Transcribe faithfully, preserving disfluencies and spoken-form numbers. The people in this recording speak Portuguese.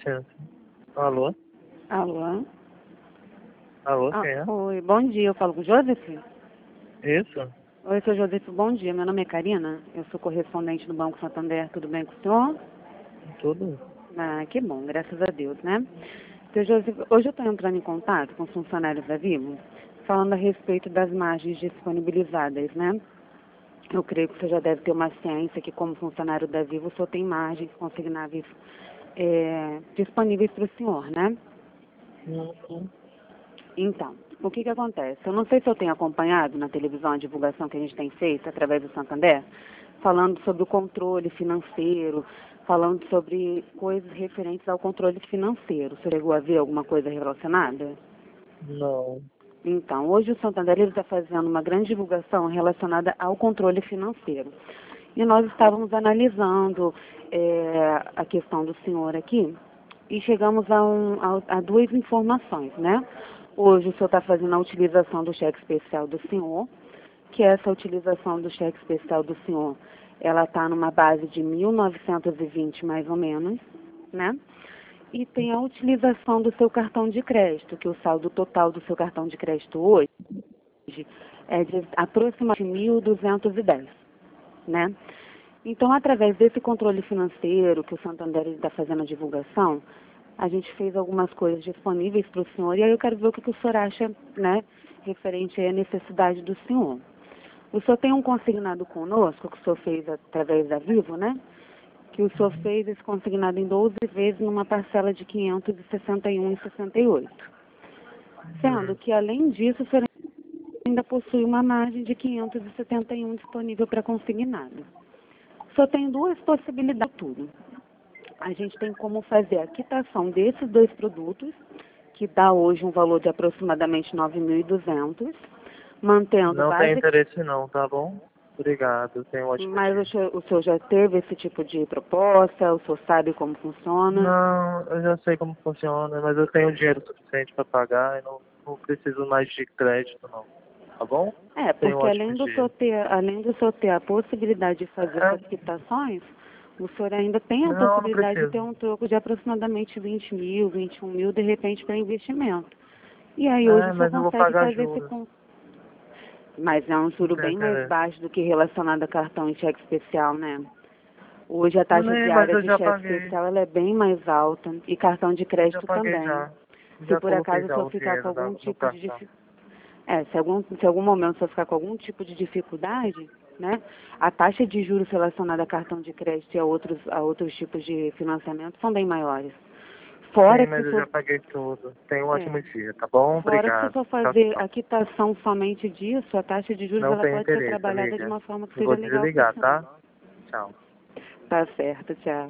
licença. Alô? Alô? Alô, Ah, quem é? oi, bom dia, eu falo com o Joseph? Isso? Oi, seu Joseph, bom dia, meu nome é Karina, eu sou correspondente do Banco Santander, tudo bem com o senhor? Tudo? Ah, que bom, graças a Deus, né? Seu Joseph, hoje eu estou entrando em contato com os funcionários da Vivo, falando a respeito das margens disponibilizadas, né? Eu creio que você já deve ter uma ciência que, como funcionário da Vivo, o senhor tem margens consignáveis é, disponíveis para o senhor, né? Uhum. Então, o que que acontece? Eu não sei se eu tenho acompanhado na televisão a divulgação que a gente tem feito através do Santander, falando sobre o controle financeiro, falando sobre coisas referentes ao controle financeiro. Você chegou a ver alguma coisa relacionada? Não. Então, hoje o Santander está fazendo uma grande divulgação relacionada ao controle financeiro. E nós estávamos analisando é, a questão do senhor aqui e chegamos a, um, a, a duas informações, né? Hoje o senhor está fazendo a utilização do cheque especial do senhor, que essa utilização do cheque especial do senhor, ela está numa base de mil novecentos e vinte mais ou menos, né? E tem a utilização do seu cartão de crédito, que o saldo total do seu cartão de crédito hoje é de aproximadamente mil duzentos e dez, né? Então, através desse controle financeiro que o Santander está fazendo a divulgação, a gente fez algumas coisas disponíveis para o senhor e aí eu quero ver o que, que o senhor acha, né, referente à necessidade do senhor. O senhor tem um consignado conosco, que o senhor fez através da Vivo, né? Que o senhor fez esse consignado em doze vezes numa parcela de quinhentos e sessenta e um reais e sessenta e oito centavos. Sendo que, além disso, o senhor ainda possui uma margem de quinhentos e setenta e um reais disponível para consignado. Só tem duas possibilidades de tudo. A gente tem como fazer a quitação desses dois produtos, que dá hoje um valor de aproximadamente nove mil e duzentos, mantendo Não tem base... interesse não, tá bom? Obrigado, tenha um ótimo Mas o dia. senhor, o senhor já teve esse tipo de proposta? O senhor sabe como funciona? Não, eu já sei como funciona, mas eu tenho dinheiro suficiente para pagar e não, não preciso mais de crédito não. Tá bom? É, Tenha um porque ótimo além do dia. senhor ter, além do senhor ter a possibilidade de fazer É, essas quitações, o senhor ainda tem a não, não possibilidade de ter preciso. um troco de aproximadamente vinte mil, vinte e um mil, de repente, para investimento. E aí hoje É, o senhor mas eu vou consegue pagar fazer esse... juros. con- Mas é um Não juro tem bem mais interesse. baixo do que relacionado a cartão e cheque especial, né? Hoje a taxa Nem, mas diária eu de já cheque paguei. especial ela é bem mais alta e cartão de Eu já crédito paguei também. já. Se Já por coloquei acaso o já senhor o ficar com dinheiro algum da- no tipo de cartão. dificuldade, é, se algum, se algum momento você ficar com algum tipo de dificuldade, né, a taxa de juros relacionada a cartão de crédito e a outros, a outros tipos de financiamento são bem maiores. Sim, Fora que se mas o eu já senhor, paguei tudo. Tenha um é, ótimo dia, tá bom? fora que se o Obrigado. senhor Tchau, fazer tchau. a quitação somente disso, a taxa de juros Não ela tenho pode ser interesse, trabalhada de amiga. uma forma que Eu vou seja legal para o desligar, senhor. tá? Tchau. Tá certo, tchau.